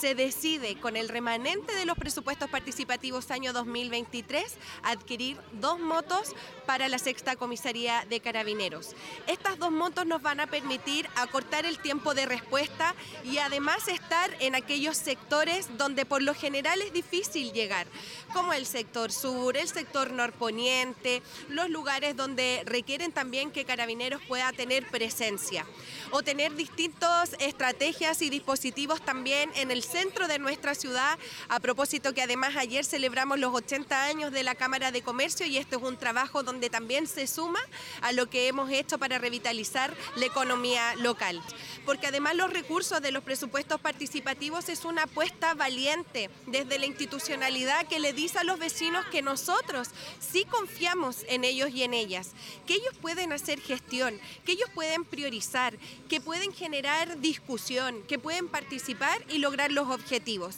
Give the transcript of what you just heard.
Se decide con el remanente de los presupuestos participativos año 2023 adquirir 2 motos para la Sexta Comisaría de Carabineros. Estas 2 motos nos van a permitir acortar el tiempo de respuesta y además estar en aquellos sectores donde por lo general es difícil llegar, como el sector sur, el sector norponiente, los lugares donde requieren también que Carabineros pueda tener presencia o tener distintas estrategias y dispositivos también en el centro de nuestra ciudad, a propósito que además ayer celebramos los 80 años de la Cámara de Comercio y esto es un trabajo donde también se suma a lo que hemos hecho para revitalizar la economía local. Porque además los recursos de los presupuestos participativos es una apuesta valiente desde la institucionalidad que le dice a los vecinos que nosotros sí confiamos en ellos y en ellas, que ellos pueden hacer gestión, que ellos pueden priorizar, que pueden generar discusión, que pueden participar y lograr los objetivos.